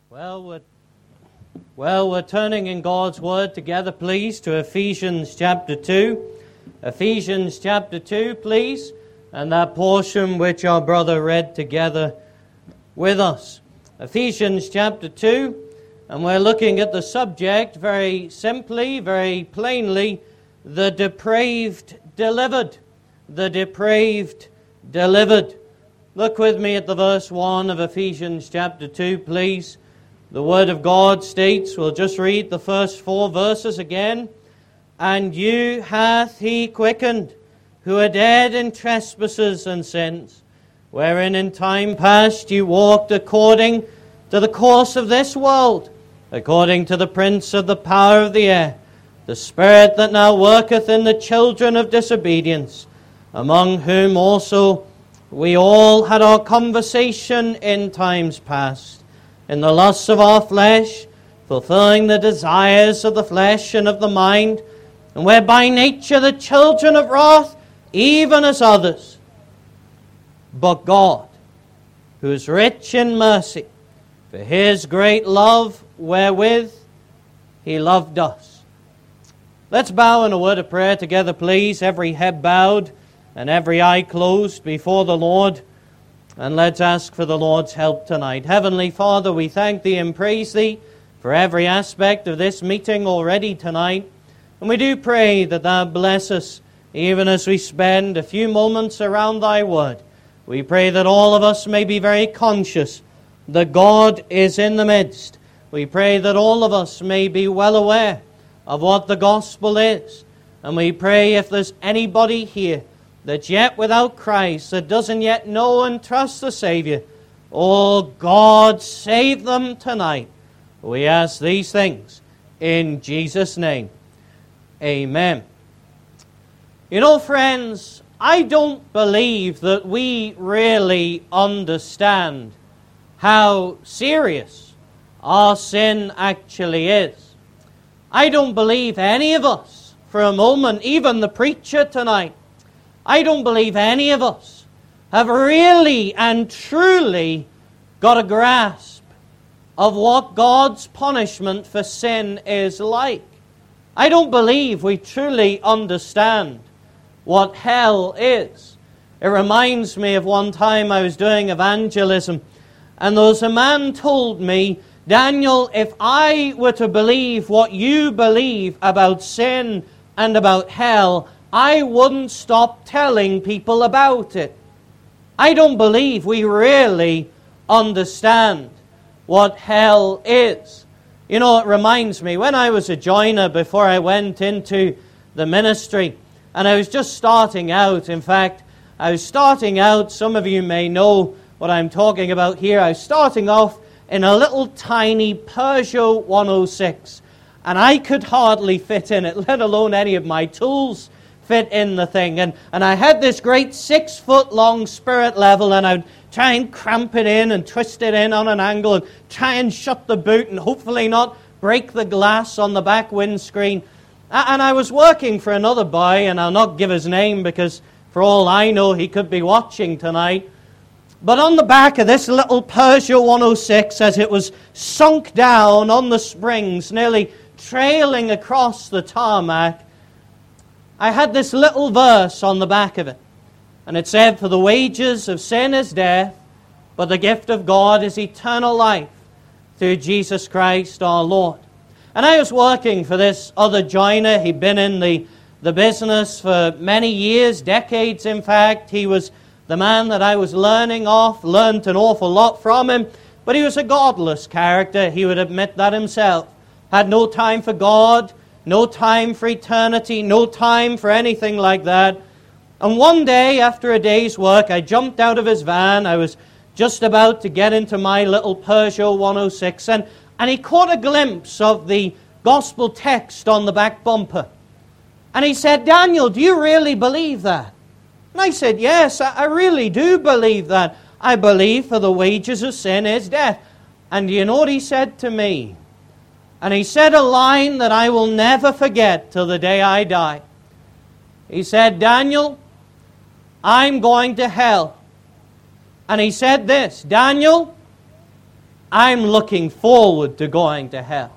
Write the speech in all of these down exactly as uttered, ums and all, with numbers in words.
Well, we're, well, we're turning in God's Word together, please, to Ephesians chapter two. Ephesians chapter two, please, and that portion which our brother read together with us. Ephesians chapter two, and we're looking at the subject very simply, very plainly, the depraved delivered. The depraved delivered. Look with me at the verse one of Ephesians chapter two, please. The Word of God states, we'll just read the first four verses again. And you hath he quickened, who are dead in trespasses and sins, wherein in time past you walked according to the course of this world, according to the prince of the power of the air, the spirit that now worketh in the children of disobedience, among whom also we all had our conversation in times past, in the lusts of our flesh, fulfilling the desires of the flesh and of the mind, and were by nature the children of wrath, even as others. But God, who is rich in mercy, for his great love wherewith he loved us. Let's bow in a word of prayer together, please, every head bowed and every eye closed before the Lord. And let's ask for the Lord's help tonight. Heavenly Father, we thank Thee and praise Thee for every aspect of this meeting already tonight. And we do pray that Thou bless us even as we spend a few moments around Thy Word. We pray that all of us may be very conscious that God is in the midst. We pray that all of us may be well aware of what the gospel is. And we pray if there's anybody here that's yet without Christ, that doesn't yet know and trust the Savior, oh God, save them tonight. We ask these things in Jesus' name. Amen. You know, friends, I don't believe that we really understand how serious our sin actually is. I don't believe any of us, for a moment, even the preacher tonight, I don't believe any of us have really and truly got a grasp of what God's punishment for sin is like. I don't believe we truly understand what hell is. It reminds me of one time I was doing evangelism, and there was a man told me, Daniel, if I were to believe what you believe about sin and about hell, I wouldn't stop telling people about it. I don't believe we really understand what hell is. You know, it reminds me, when I was a joiner before I went into the ministry, and I was just starting out, in fact, I was starting out, some of you may know what I'm talking about here, I was starting off in a little tiny Peugeot one oh six, and I could hardly fit in it, let alone any of my tools fit in the thing. And, and I had this great six-foot-long spirit level, and I'd try and cramp it in and twist it in on an angle and try and shut the boot and hopefully not break the glass on the back windscreen. And I was working for another boy, and I'll not give his name because for all I know he could be watching tonight. But on the back of this little Peugeot one oh six, as it was sunk down on the springs, nearly trailing across the tarmac, I had this little verse on the back of it. And it said, for the wages of sin is death, but the gift of God is eternal life through Jesus Christ our Lord. And I was working for this other joiner. He'd been in the, the business for many years, decades in fact. He was the man that I was learning off, learned an awful lot from him. But he was a godless character, he would admit that himself. Had no time for God, no time for eternity, no time for anything like that. And one day, after a day's work, I jumped out of his van. I was just about to get into my little Peugeot one oh six, and, and he caught a glimpse of the gospel text on the back bumper. And he said, Daniel, do you really believe that? And I said, yes, I, I really do believe that. I believe for the wages of sin is death. And do you know what he said to me? And he said a line that I will never forget till the day I die. He said, Daniel, I'm going to hell. And he said this, Daniel, I'm looking forward to going to hell.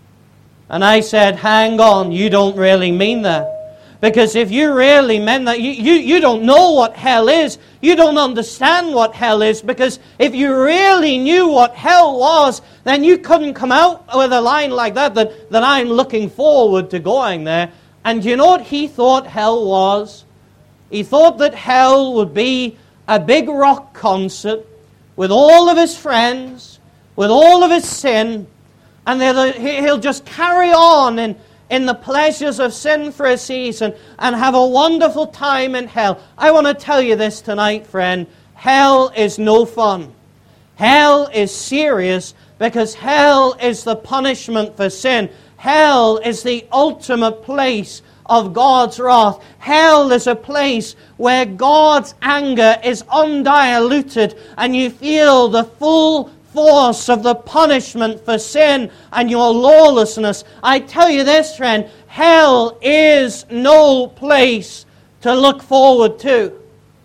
And I said, hang on, you don't really mean that. Because if you really meant that, you, you, you don't know what hell is. You don't understand what hell is. Because if you really knew what hell was, then you couldn't come out with a line like that, that, that I'm looking forward to going there. And you know what he thought hell was? He thought that hell would be a big rock concert with all of his friends, with all of his sin, and he'll just carry on in, in the pleasures of sin for a season and have a wonderful time in hell. I want to tell you this tonight, friend. Hell is no fun. Hell is serious because hell is the punishment for sin. Hell is the ultimate place of God's wrath. Hell is a place where God's anger is undiluted and you feel the full force of the punishment for sin and your lawlessness. I tell you this, friend, hell is no place to look forward to.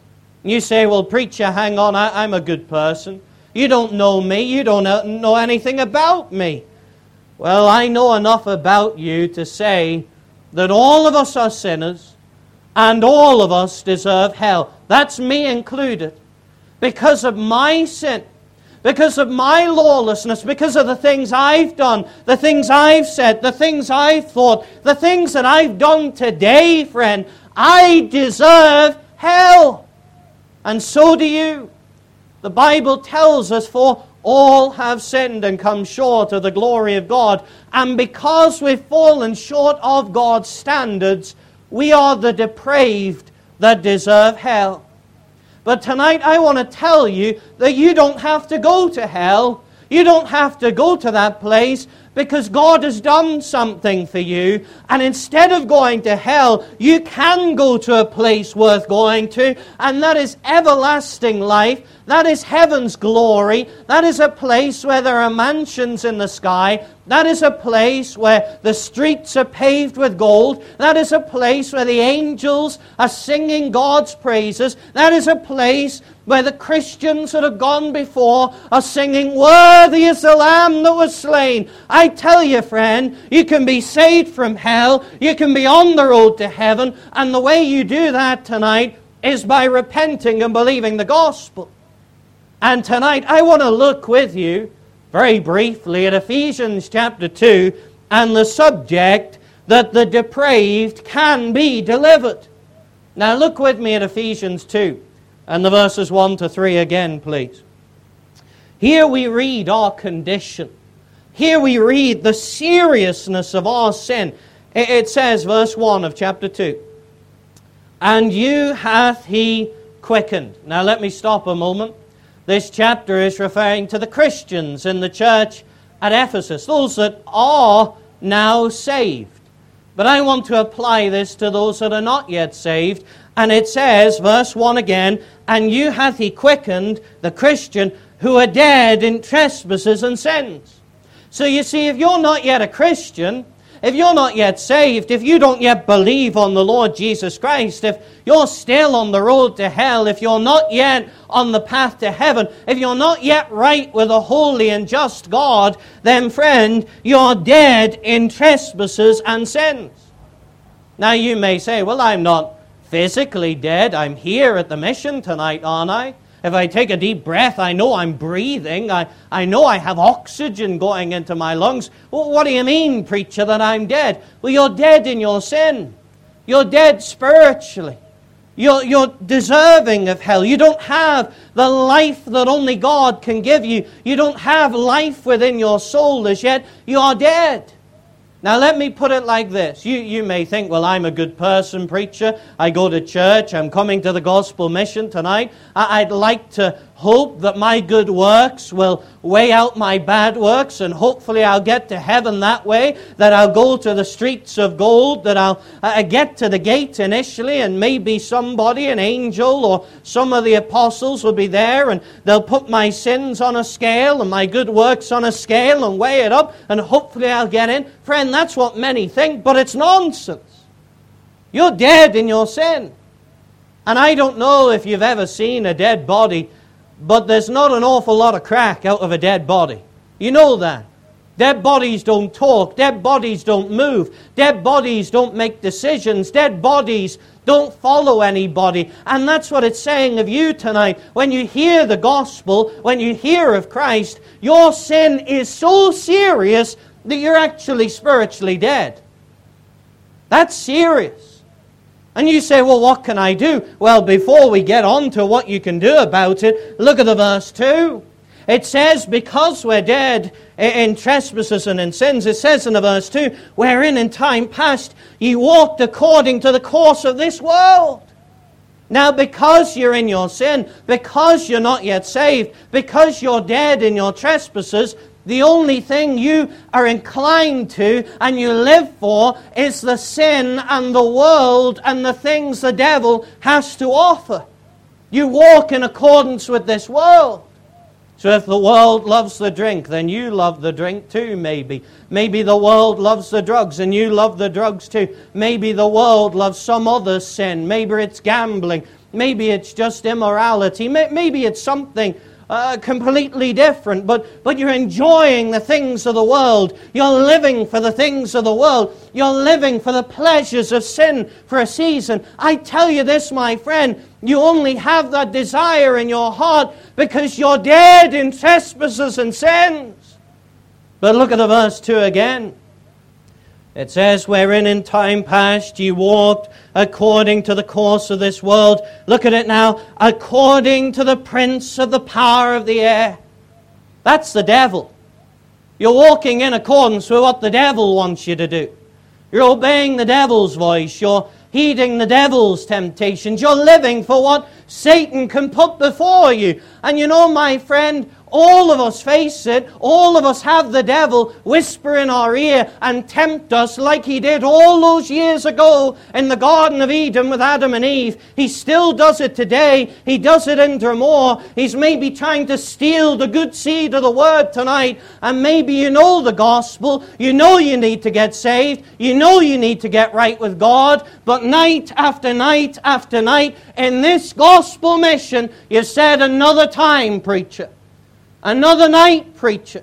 You say, well, preacher, hang on, I, I'm a good person. You don't know me. You don't know anything about me. Well, I know enough about you to say that all of us are sinners and all of us deserve hell. That's me included. Because of my sin, because of my lawlessness, because of the things I've done, the things I've said, the things I've thought, the things that I've done today, friend, I deserve hell. And so do you. The Bible tells us, for all have sinned and come short of the glory of God. And because we've fallen short of God's standards, we are the depraved that deserve hell. But tonight I want to tell you that you don't have to go to hell. You don't have to go to that place because God has done something for you. And instead of going to hell, you can go to a place worth going to, and that is everlasting life. That is heaven's glory. That is a place where there are mansions in the sky. That is a place where the streets are paved with gold. That is a place where the angels are singing God's praises. That is a place where the Christians that have gone before are singing, "Worthy is the Lamb that was slain." I tell you, friend, you can be saved from hell. You can be on the road to heaven. And the way you do that tonight is by repenting and believing the gospel. And tonight I want to look with you very briefly at Ephesians chapter two and the subject that the depraved can be delivered. Now look with me at Ephesians two and the verses one to three again, please. Here we read our condition. Here we read the seriousness of our sin. It says, verse one of chapter two, "And you hath he quickened." Now let me stop a moment. This chapter is referring to the Christians in the church at Ephesus, those that are now saved. But I want to apply this to those that are not yet saved. And it says, verse one again, "And you hath he quickened," the Christian, "who are dead in trespasses and sins." So you see, if you're not yet a Christian, if you're not yet saved, if you don't yet believe on the Lord Jesus Christ, if you're still on the road to hell, if you're not yet on the path to heaven, if you're not yet right with a holy and just God, then friend, you're dead in trespasses and sins. Now you may say, well, I'm not physically dead. I'm here at the mission tonight, aren't I? If I take a deep breath, I know I'm breathing. I, I know I have oxygen going into my lungs. Well, what do you mean, preacher, that I'm dead? Well, you're dead in your sin. You're dead spiritually. You're, you're deserving of hell. You don't have the life that only God can give you. You don't have life within your soul as yet. You are dead. Now let me put it like this. You, you may think, well, I'm a good person, preacher. I go to church. I'm coming to the gospel mission tonight. I, I'd like to hope that my good works will weigh out my bad works, and hopefully I'll get to heaven that way, that I'll go to the streets of gold, that I'll uh, get to the gate initially, and maybe somebody, an angel or some of the apostles will be there, and they'll put my sins on a scale and my good works on a scale and weigh it up, and hopefully I'll get in. Friend, that's what many think, but it's nonsense. You're dead in your sin. And I don't know if you've ever seen a dead body, but there's not an awful lot of crack out of a dead body. You know that. Dead bodies don't talk. Dead bodies don't move. Dead bodies don't make decisions. Dead bodies don't follow anybody. And that's what it's saying of you tonight. When you hear the gospel, when you hear of Christ, your sin is so serious that you're actually spiritually dead. That's serious. And you say, well, what can I do? Well, before we get on to what you can do about it, look at the verse two. It says, because we're dead in trespasses and in sins, it says in the verse two, wherein in time past ye walked according to the course of this world. Now, because you're in your sin, because you're not yet saved, because you're dead in your trespasses, the only thing you are inclined to and you live for is the sin and the world and the things the devil has to offer. You walk in accordance with this world. So if the world loves the drink, then you love the drink too, maybe. Maybe the world loves the drugs, and you love the drugs too. Maybe the world loves some other sin. Maybe it's gambling. Maybe it's just immorality. Maybe it's something uh, completely different. But, but you're enjoying the things of the world. You're living for the things of the world. You're living for the pleasures of sin for a season. I tell you this, my friend, you only have that desire in your heart because you're dead in trespasses and sins. But look at the verse two again. It says, wherein in time past ye walked according to the course of this world. Look at it now. According to the prince of the power of the air. That's the devil. You're walking in accordance with what the devil wants you to do. You're obeying the devil's voice. You're heeding the devil's temptations. You're living for what Satan can put before you. And you know, my friend, all of us face it. All of us have the devil whisper in our ear and tempt us like he did all those years ago in the Garden of Eden with Adam and Eve. He still does it today. He does it in Dromore. He's maybe trying to steal the good seed of the Word tonight. And maybe you know the gospel. You know you need to get saved. You know you need to get right with God. But night after night after night in this gospel mission, you've said, another time, preacher. Another night, preacher.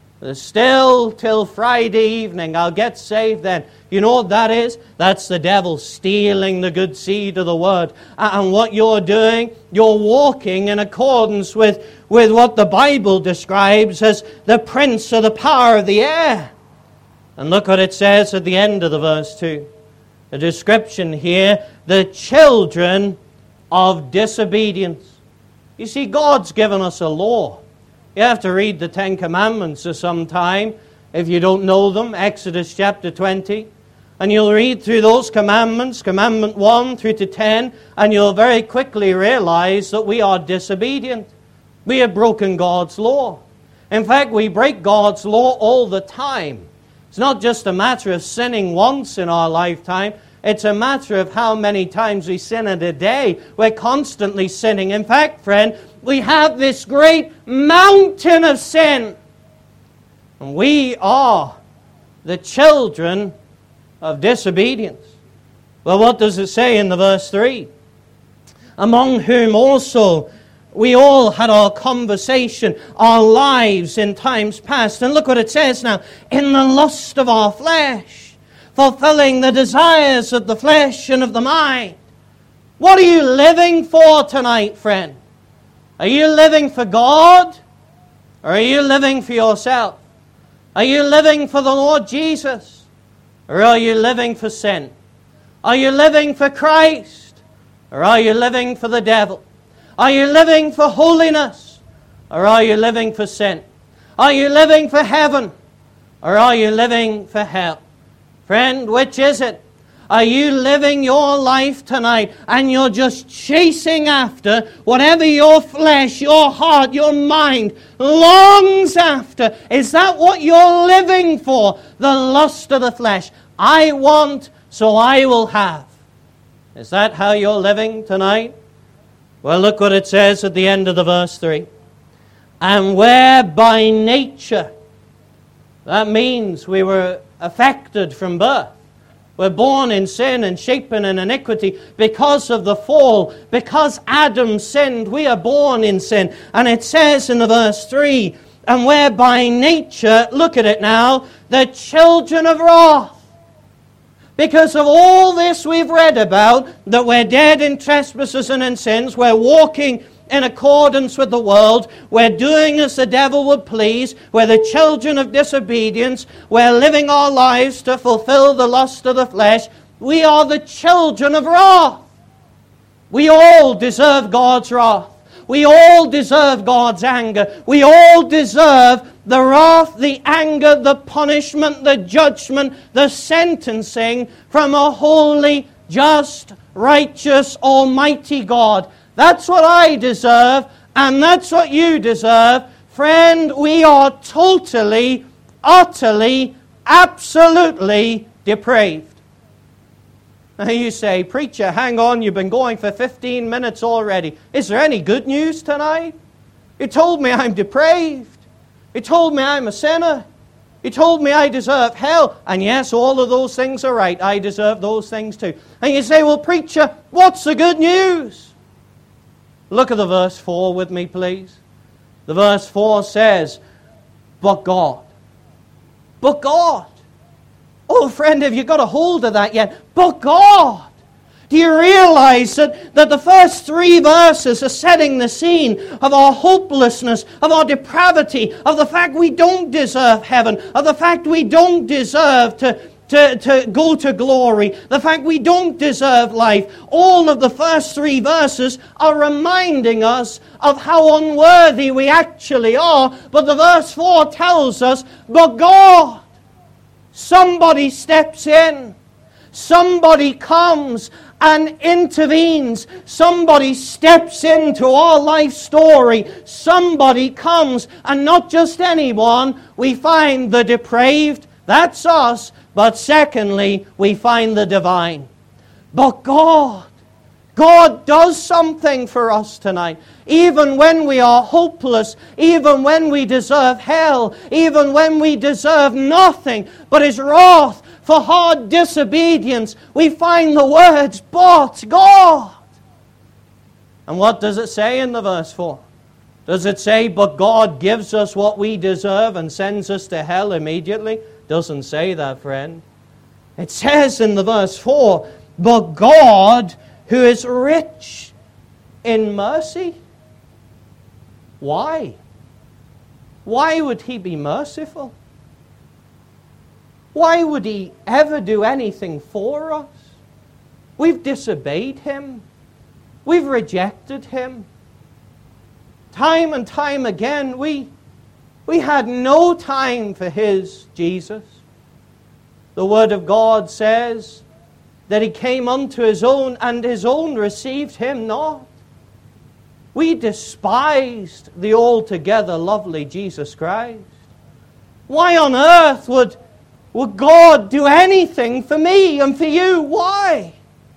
Still till Friday evening. I'll get saved then. You know what that is? That's the devil stealing the good seed of the Word. And what you're doing, you're walking in accordance with, with what the Bible describes as the prince of the power of the air. And look what it says at the end of the verse two. The description here, the children of disobedience. You see, God's given us a law. You have to read the Ten Commandments at some time if you don't know them, Exodus chapter twenty. And you'll read through those commandments, commandment one through to ten, and you'll very quickly realize that we are disobedient. We have broken God's law. In fact, we break God's law all the time. It's not just a matter of sinning once in our lifetime. It's a matter of how many times we sin in a day. We're constantly sinning. In fact, friend, we have this great mountain of sin. And we are the children of disobedience. Well, what does it say in the verse three? Among whom also we all had our conversation, our lives in times past. And look what it says now. In the lust of our flesh, fulfilling the desires of the flesh and of the mind. What are you living for tonight, friend? Are you living for God? Or are you living for yourself? Are you living for the Lord Jesus? Or are you living for sin? Are you living for Christ? Or are you living for the devil? Are you living for holiness? Or are you living for sin? Are you living for heaven? Or are you living for hell? Friend, which is it? Are you living your life tonight and you're just chasing after whatever your flesh, your heart, your mind longs after? Is that what you're living for? The lust of the flesh. I want, so I will have. Is that how you're living tonight? Well, look what it says at the end of the verse three. And where by nature, that means we were affected from birth. We're born in sin and shapen in iniquity because of the fall. Because Adam sinned, we are born in sin. And it says in the verse three, and we're by nature, look at it now, the children of wrath. Because of all this we've read about, that we're dead in trespasses and in sins, we're walking in accordance with the world, we're doing as the devil would please, we're the children of disobedience, we're living our lives to fulfill the lust of the flesh, we are the children of wrath. We all deserve God's wrath. We all deserve God's anger. We all deserve the wrath, the anger, the punishment, the judgment, the sentencing from a holy, just, righteous, almighty God. That's what I deserve, and that's what you deserve. Friend, we are totally, utterly, absolutely depraved. Now you say, preacher, hang on, you've been going for fifteen minutes already. Is there any good news tonight? You told me I'm depraved. You told me I'm a sinner. You told me I deserve hell. And yes, all of those things are right. I deserve those things too. And you say, well, preacher, what's the good news? Look at the verse four with me, please. The verse four says, but God. But God. Oh, friend, have you got a hold of that yet? But God. Do you realize that, that the first three verses are setting the scene of our hopelessness, of our depravity, of the fact we don't deserve heaven, of the fact we don't deserve to, to, to go to glory, the fact we don't deserve life? All of the first three verses are reminding us of how unworthy we actually are. But the verse four tells us, but God. Somebody steps in. Somebody comes and intervenes. Somebody steps into our life story. Somebody comes, and not just anyone. We find the depraved, that's us. But secondly, we find the divine. But God. God does something for us tonight. Even when we are hopeless, even when we deserve hell, even when we deserve nothing but His wrath for hard disobedience, we find the words, but God. And what does it say in the verse four? Does it say, but God gives us what we deserve and sends us to hell immediately? Doesn't say that, friend. It says in the verse four, but God, who is rich in mercy. Why? Why would He be merciful? Why would He ever do anything for us? We've disobeyed Him. We've rejected Him. Time and time again, we, we had no time for His Jesus. The Word of God says that He came unto His own, and His own received Him not. We despised the altogether lovely Jesus Christ. Why on earth would, would God do anything for me and for you? Why?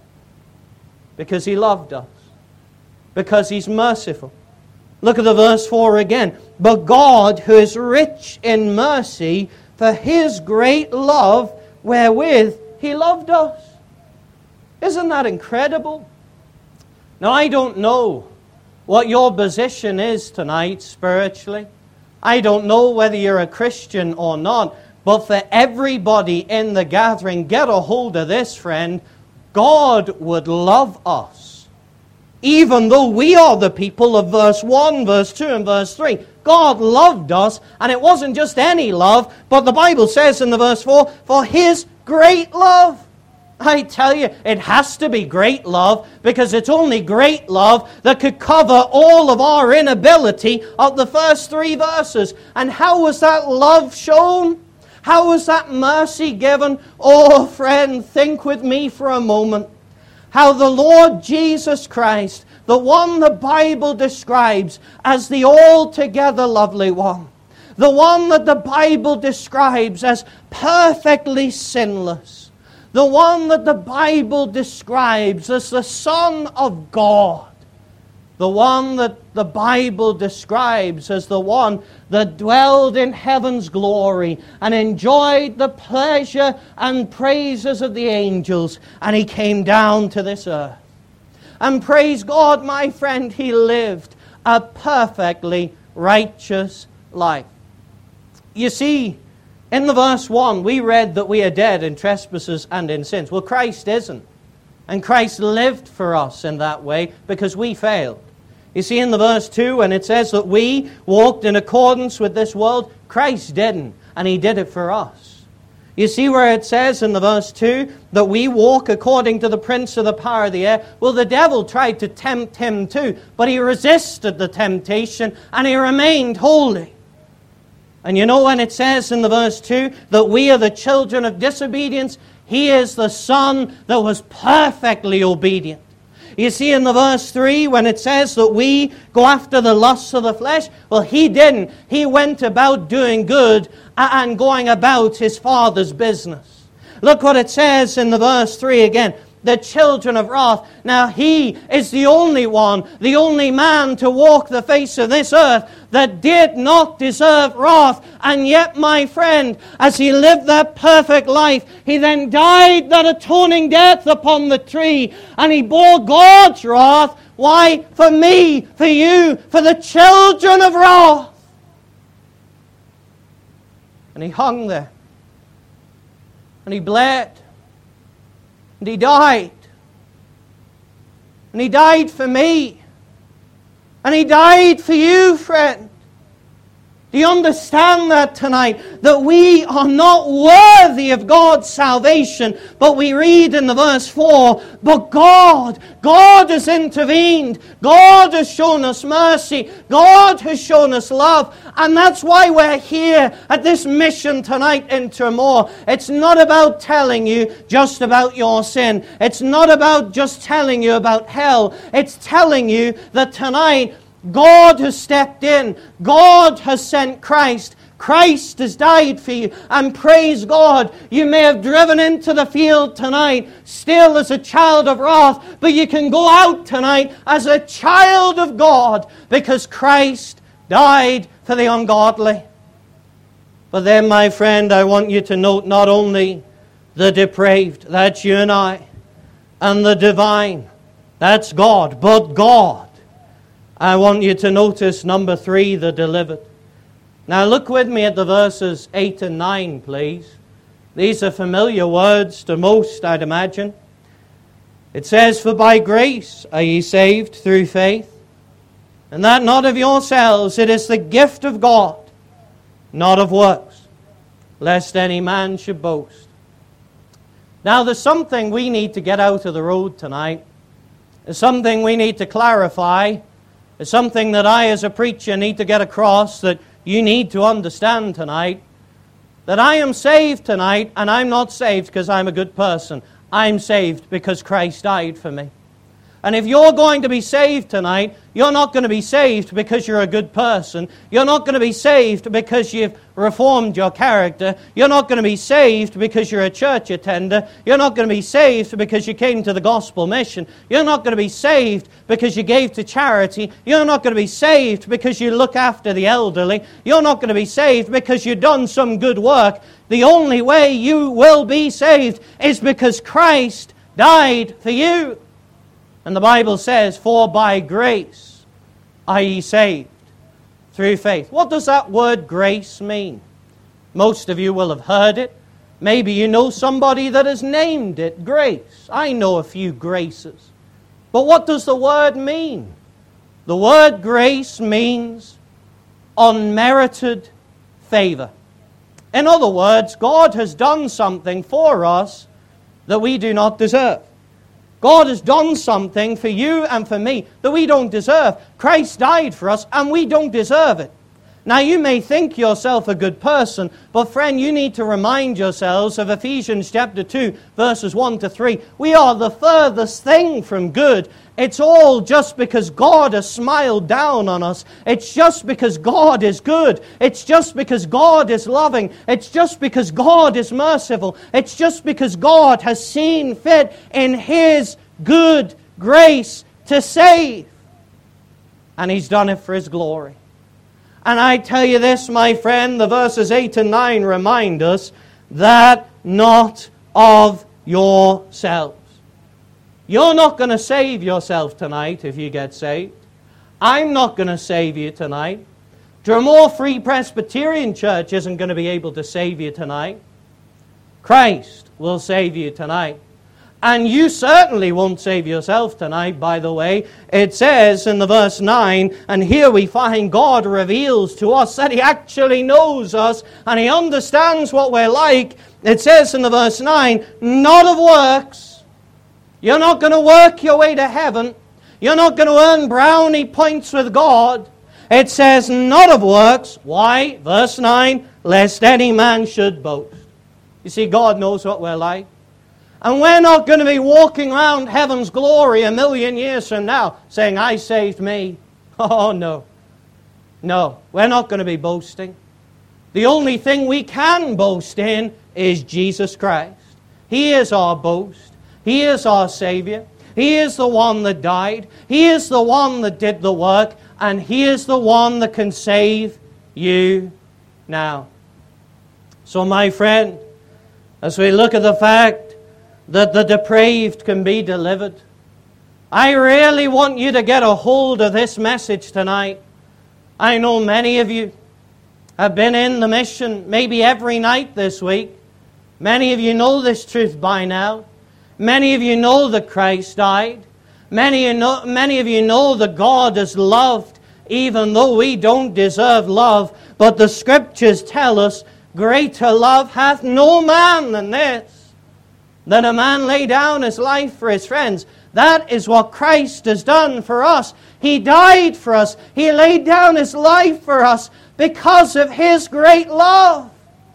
Because He loved us. Because He's merciful. Look at the verse four again. But God, who is rich in mercy, for His great love wherewith He loved us. Isn't that incredible? Now, I don't know what your position is tonight spiritually. I don't know whether you're a Christian or not. But for everybody in the gathering, get a hold of this, friend. God would love us. Even though we are the people of verse one, verse two, and verse three. God loved us, and it wasn't just any love, but the Bible says in the verse four, for His great love. I tell you, it has to be great love, because it's only great love that could cover all of our inability of the first three verses. And how was that love shown? How was that mercy given? Oh, friend, think with me for a moment. How the Lord Jesus Christ, the one the Bible describes as the altogether lovely one, the one that the Bible describes as perfectly sinless, the one that the Bible describes as the Son of God, the one that the Bible describes as the one that dwelled in heaven's glory and enjoyed the pleasure and praises of the angels, and He came down to this earth. And praise God, my friend, He lived a perfectly righteous life. you see, in the verse one, we read that we are dead in trespasses and in sins. Well, Christ isn't. And Christ lived for us in that way because we failed. You see, in the verse two, when it says that we walked in accordance with this world, Christ didn't, and He did it for us. You see where it says in the verse two that we walk according to the prince of the power of the air? Well, the devil tried to tempt Him too, but He resisted the temptation and He remained holy. And you know when it says in the verse two that we are the children of disobedience, He is the Son that was perfectly obedient. You see in the verse three when it says that we go after the lusts of the flesh, well, He didn't. He went about doing good and going about His Father's business. Look what it says in the verse three again. The children of wrath. Now He is the only one, the only man to walk the face of this earth that did not deserve wrath. And yet, my friend, as He lived that perfect life, He then died that atoning death upon the tree. And He bore God's wrath. Why? For me, for you, for the children of wrath. And He hung there. And He bled. And He died. And He died for me. And He died for you, friend. Do you understand that tonight? That we are not worthy of God's salvation. But we read in the verse four, but God, God has intervened. God has shown us mercy. God has shown us love. And that's why we're here at this mission tonight in Tremor. It's not about telling you just about your sin. It's not about just telling you about hell. It's telling you that tonight God has stepped in. God has sent Christ. Christ has died for you. And praise God, you may have driven into the field tonight still as a child of wrath, but you can go out tonight as a child of God because Christ died for the ungodly. But then, my friend, I want you to note not only the depraved, that's you and I, and the divine, that's God, but God. I want you to notice, number three, the delivered. Now look with me at the verses eight and nine, please. These are familiar words to most, I'd imagine. It says, for by grace are ye saved through faith, and that not of yourselves, it is the gift of God, not of works, lest any man should boast. Now there's something we need to get out of the road tonight. There's something we need to clarify. It's something that I as a preacher need to get across, that you need to understand tonight. That I am saved tonight, and I'm not saved because I'm a good person. I'm saved because Christ died for me. And if you're going to be saved tonight, you're not going to be saved because you're a good person. You're not going to be saved because you've reformed your character. You're not going to be saved because you're a church attender. You're not going to be saved because you came to the gospel mission. You're not going to be saved because you gave to charity. You're not going to be saved because you look after the elderly. You're not going to be saved because you've done some good work. The only way you will be saved is because Christ died for you. And the Bible says, for by grace are ye saved through faith. What does that word grace mean? Most of you will have heard it. Maybe you know somebody that has named it grace. I know a few graces. But what does the word mean? The word grace means unmerited favor. In other words, God has done something for us that we do not deserve. God has done something for you and for me that we don't deserve. Christ died for us and we don't deserve it. Now you may think yourself a good person, but friend, you need to remind yourselves of Ephesians chapter two, verses one to three. We are the furthest thing from good. It's all just because God has smiled down on us. It's just because God is good. It's just because God is loving. It's just because God is merciful. It's just because God has seen fit in His good grace to save. And He's done it for His glory. And I tell you this, my friend, the verses eight and nine remind us that not of yourselves. You're not going to save yourself tonight if you get saved. I'm not going to save you tonight. Dromore Free Presbyterian Church isn't going to be able to save you tonight. Christ will save you tonight. And you certainly won't save yourself tonight, by the way. It says in the verse nine, and here we find God reveals to us that He actually knows us and He understands what we're like. It says in the verse nine, not of works. You're not going to work your way to heaven. You're not going to earn brownie points with God. It says not of works. Why? Verse nine, lest any man should boast. You see, God knows what we're like. And we're not going to be walking around heaven's glory a million years from now saying, I saved me. Oh, no. No, we're not going to be boasting. The only thing we can boast in is Jesus Christ. He is our boast. He is our Savior. He is the one that died. He is the one that did the work. And He is the one that can save you now. So, my friend, as we look at the fact that the depraved can be delivered, I really want you to get a hold of this message tonight. I know many of you have been in the mission maybe every night this week. Many of you know this truth by now. Many of you know that Christ died. Many, you know, many of you know that God has loved, even though we don't deserve love. But the Scriptures tell us, greater love hath no man than this, that a man lay down his life for his friends. That is what Christ has done for us. He died for us. He laid down His life for us because of His great love.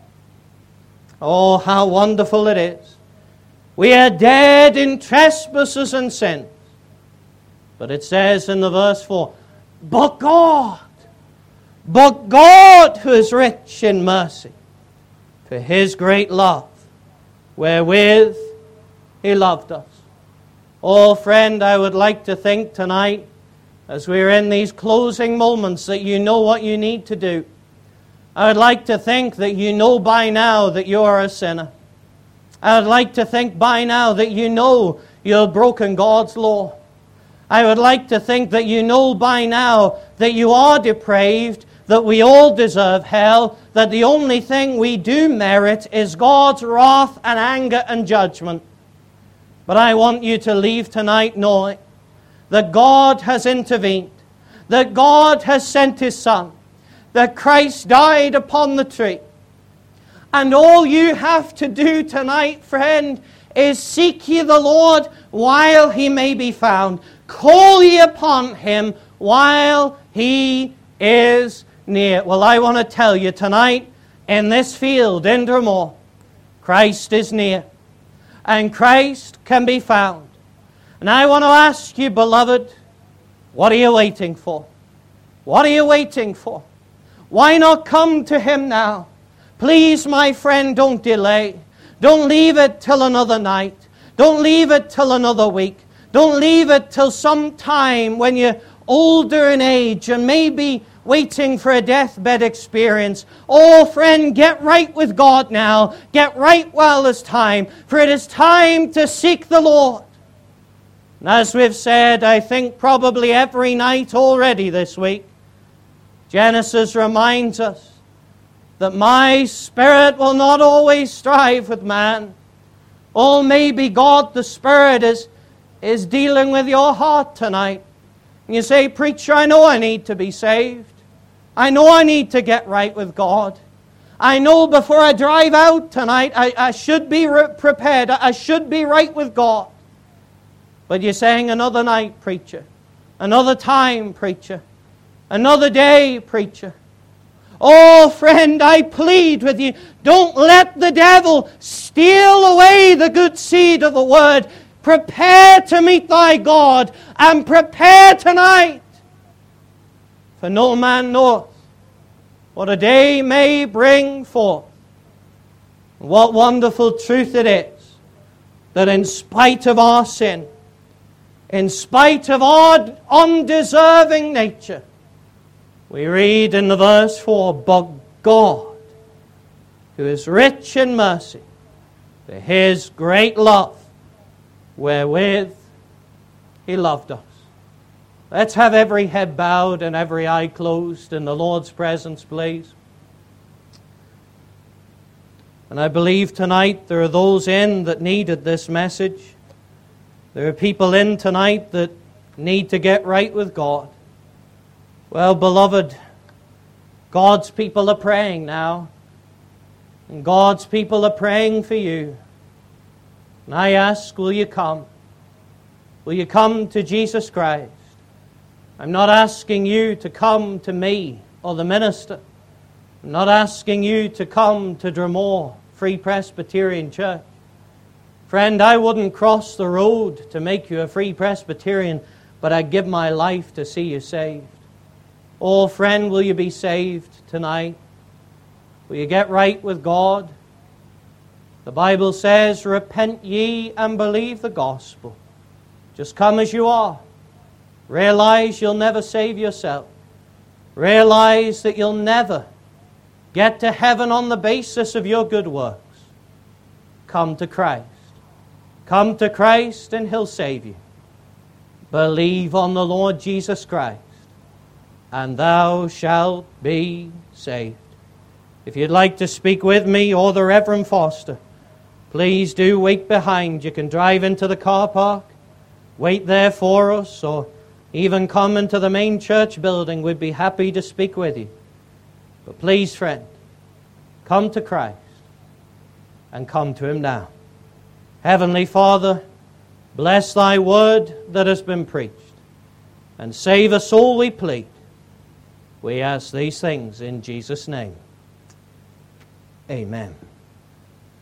Oh, how wonderful it is. We are dead in trespasses and sins. But it says in the verse four, but God, but God who is rich in mercy, for His great love, wherewith He loved us. Oh, friend, I would like to think tonight, as we're in these closing moments, that you know what you need to do. I would like to think that you know by now that you are a sinner. I would like to think by now that you know you have broken God's law. I would like to think that you know by now that you are depraved, that we all deserve hell, that the only thing we do merit is God's wrath and anger and judgment. But I want you to leave tonight knowing that God has intervened, that God has sent His Son, that Christ died upon the tree. And all you have to do tonight, friend, is seek ye the Lord while He may be found. Call ye upon Him while He is near. Well, I want to tell you tonight, in this field, in Dromore, Christ is near. And Christ can be found. And I want to ask you, beloved, what are you waiting for? What are you waiting for? Why not come to Him now? Please, my friend, don't delay. Don't leave it till another night. Don't leave it till another week. Don't leave it till some time when you're older in age and maybe waiting for a deathbed experience. Oh, friend, get right with God now. Get right while it's time, for it is time to seek the Lord. And as we've said, I think probably every night already this week, Genesis reminds us that my spirit will not always strive with man. Oh, maybe God the Spirit is, is dealing with your heart tonight. And you say, preacher, I know I need to be saved. I know I need to get right with God. I know before I drive out tonight, I, I should be re- prepared. I should be right with God. But you're saying another night, preacher. Another time, preacher. Another day, preacher. Oh, friend, I plead with you, don't let the devil steal away the good seed of the Word. Prepare to meet thy God, and prepare tonight. For no man knoweth what a day may bring forth. What wonderful truth it is, that in spite of our sin, in spite of our undeserving nature, we read in the verse four, but God, who is rich in mercy, for His great love, wherewith He loved us. Let's have every head bowed and every eye closed in the Lord's presence, please. And I believe tonight there are those in that needed this message. There are people in tonight that need to get right with God. Well, beloved, God's people are praying now. And God's people are praying for you. And I ask, will you come? Will you come to Jesus Christ? I'm not asking you to come to me or the minister. I'm not asking you to come to Dromore Free Presbyterian Church. Friend, I wouldn't cross the road to make you a Free Presbyterian, but I'd give my life to see you saved. Oh, friend, will you be saved tonight? Will you get right with God? The Bible says, repent ye and believe the gospel. Just come as you are. Realize you'll never save yourself. Realize that you'll never get to heaven on the basis of your good works. Come to Christ. Come to Christ and He'll save you. Believe on the Lord Jesus Christ, and thou shalt be saved. If you'd like to speak with me or the Reverend Foster, please do wait behind. You can drive into the car park, wait there for us, or even come into the main church building. We'd be happy to speak with you. But please, friend, come to Christ and come to Him now. Heavenly Father, bless Thy word that has been preached, and save us all, we plead. We ask these things in Jesus' name. Amen.